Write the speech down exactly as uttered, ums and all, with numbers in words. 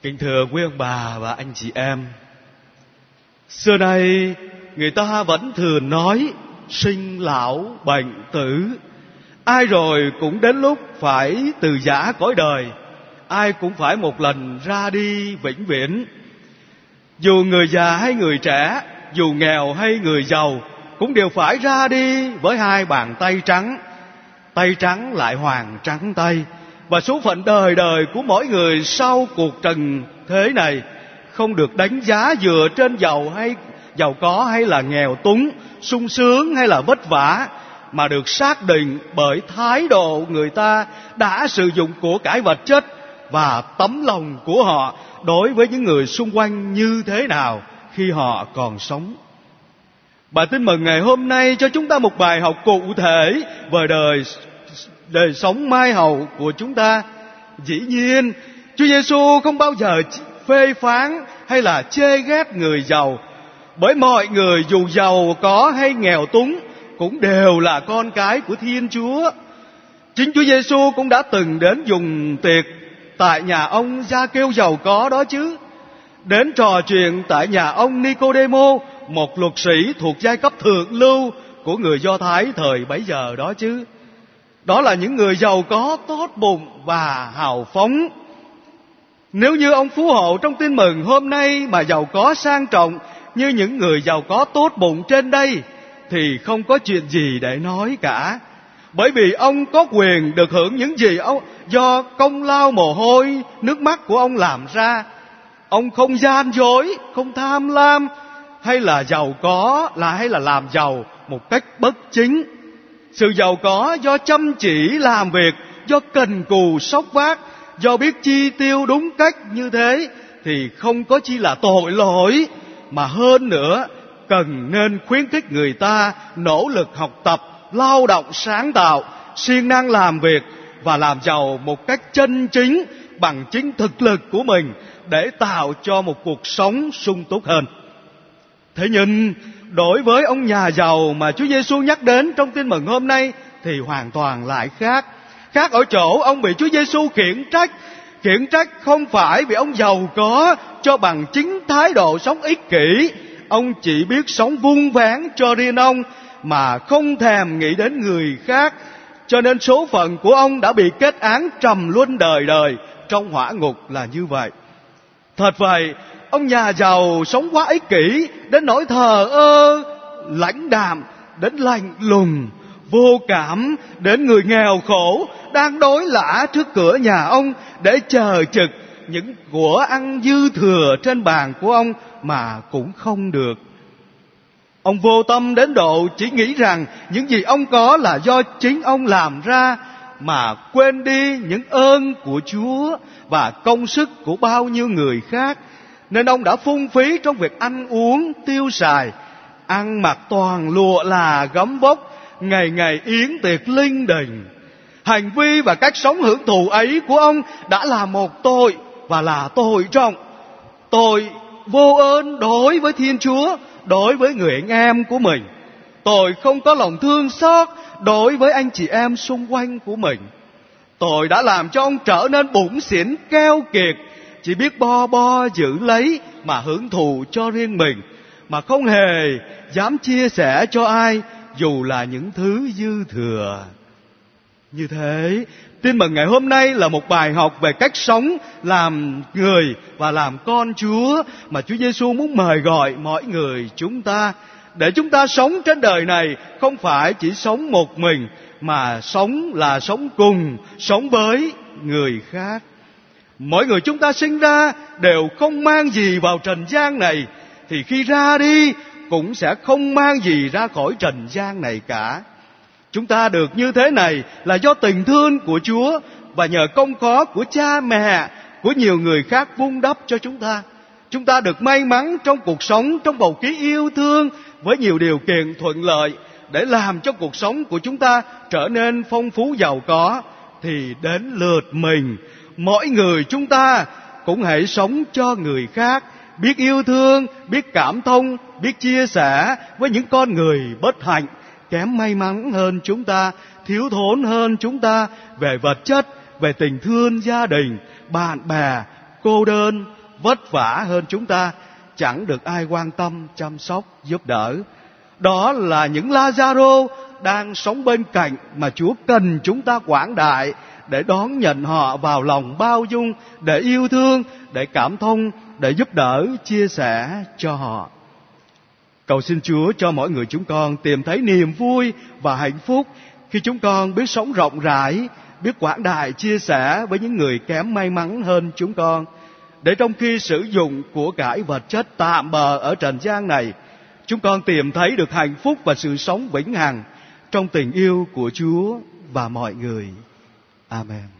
Kính thưa quý ông bà và anh chị em, xưa nay người ta vẫn thường nói sinh lão bệnh tử. Ai rồi cũng đến lúc phải từ giã cõi đời, ai cũng phải một lần ra đi vĩnh viễn. Dù người già hay người trẻ, dù nghèo hay người giàu, cũng đều phải ra đi với hai bàn tay trắng. Tay trắng lại hoàng trắng tay. Và số phận đời đời của mỗi người sau cuộc trần thế này không được đánh giá dựa trên giàu hay giàu có hay là nghèo túng, sung sướng hay là vất vả, mà được xác định bởi thái độ người ta đã sử dụng của cải vật chất và tấm lòng của họ đối với những người xung quanh như thế nào khi họ còn sống. Bài tin mừng ngày hôm nay cho chúng ta một bài học cụ thể về đời đời sống mai hậu của chúng ta. Dĩ nhiên, Chúa Giêsu không bao giờ phê phán hay là chê ghét người giàu, bởi mọi người dù giàu có hay nghèo túng cũng đều là con cái của Thiên Chúa. Chính Chúa Giêsu cũng đã từng đến dùng tiệc tại nhà ông Gia-kêu giàu có đó chứ, đến trò chuyện tại nhà ông Nicôđêmô, một luật sĩ thuộc giai cấp thượng lưu của người Do Thái thời bấy giờ đó chứ. Đó là những người giàu có, tốt bụng và hào phóng. Nếu như ông phú hộ trong tin mừng hôm nay mà giàu có sang trọng như những người giàu có tốt bụng trên đây, thì không có chuyện gì để nói cả. Bởi vì ông có quyền được hưởng những gì ông do công lao mồ hôi, nước mắt của ông làm ra. Ông không gian dối, không tham lam, hay là giàu có là hay là làm giàu một cách bất chính. Sự giàu có do chăm chỉ làm việc, do cần cù xốc vác, do biết chi tiêu đúng cách như thế thì không có chi là tội lỗi, mà hơn nữa cần nên khuyến khích người ta nỗ lực học tập, lao động sáng tạo, siêng năng làm việc và làm giàu một cách chân chính bằng chính thực lực của mình để tạo cho một cuộc sống sung túc hơn. Thế nhưng đối với ông nhà giàu mà Chúa Giêsu nhắc đến trong tin mừng hôm nay thì hoàn toàn lại khác. Khác ở chỗ ông bị Chúa Giêsu khiển trách. Khiển trách không phải vì ông giàu có cho bằng chính thái độ sống ích kỷ. Ông chỉ biết sống vung vén cho riêng ông mà không thèm nghĩ đến người khác. Cho nên số phận của ông đã bị kết án trầm luân đời đời trong hỏa ngục là như vậy. Thật vậy, ông nhà giàu sống quá ích kỷ đến nỗi thờ ơ, lãnh đạm, đến lạnh lùng, vô cảm, đến người nghèo khổ đang đói lả trước cửa nhà ông để chờ trực những của ăn dư thừa trên bàn của ông mà cũng không được. Ông vô tâm đến độ chỉ nghĩ rằng những gì ông có là do chính ông làm ra, mà quên đi những ơn của Chúa và công sức của bao nhiêu người khác. Nên ông đã phung phí trong việc ăn uống, tiêu xài, ăn mặc toàn lụa là gấm vóc, ngày ngày yến tiệc linh đình. Hành vi và cách sống hưởng thụ ấy của ông đã là một tội và là tội trọng. Tội vô ơn đối với Thiên Chúa, đối với người anh em của mình. Tội không có lòng thương xót đối với anh chị em xung quanh của mình. Tội đã làm cho ông trở nên bủn xỉn keo kiệt, chỉ biết bo bo giữ lấy mà hưởng thụ cho riêng mình, mà không hề dám chia sẻ cho ai dù là những thứ dư thừa. Như thế, tin mừng ngày hôm nay là một bài học về cách sống làm người và làm con Chúa mà Chúa Giêsu muốn mời gọi mọi người chúng ta, để chúng ta sống trên đời này không phải chỉ sống một mình, mà sống là sống cùng, sống với người khác. Mỗi người chúng ta sinh ra đều không mang gì vào trần gian này, thì khi ra đi cũng sẽ không mang gì ra khỏi trần gian này cả. Chúng ta được như thế này là do tình thương của Chúa và nhờ công khó của cha mẹ, của nhiều người khác vun đắp cho chúng ta. Chúng ta được may mắn trong cuộc sống, trong bầu khí yêu thương với nhiều điều kiện thuận lợi để làm cho cuộc sống của chúng ta trở nên phong phú giàu có. Thì đến lượt mình, mỗi người chúng ta cũng hãy sống cho người khác, biết yêu thương, biết cảm thông, biết chia sẻ với những con người bất hạnh, kém may mắn hơn chúng ta, thiếu thốn hơn chúng ta về vật chất, về tình thương gia đình, bạn bè, cô đơn, vất vả hơn chúng ta, chẳng được ai quan tâm, chăm sóc, giúp đỡ. Đó là những Lazaro đang sống bên cạnh mà Chúa cần chúng ta quảng đại để đón nhận họ vào lòng bao dung, để yêu thương, để cảm thông, để giúp đỡ, chia sẻ cho họ. Cầu xin Chúa cho mỗi người chúng con tìm thấy niềm vui và hạnh phúc khi chúng con biết sống rộng rãi, biết quảng đại chia sẻ với những người kém may mắn hơn chúng con, để trong khi sử dụng của cải vật chất tạm bợ ở trần gian này, chúng con tìm thấy được hạnh phúc và sự sống vĩnh hằng trong tình yêu của Chúa và mọi người. Amen.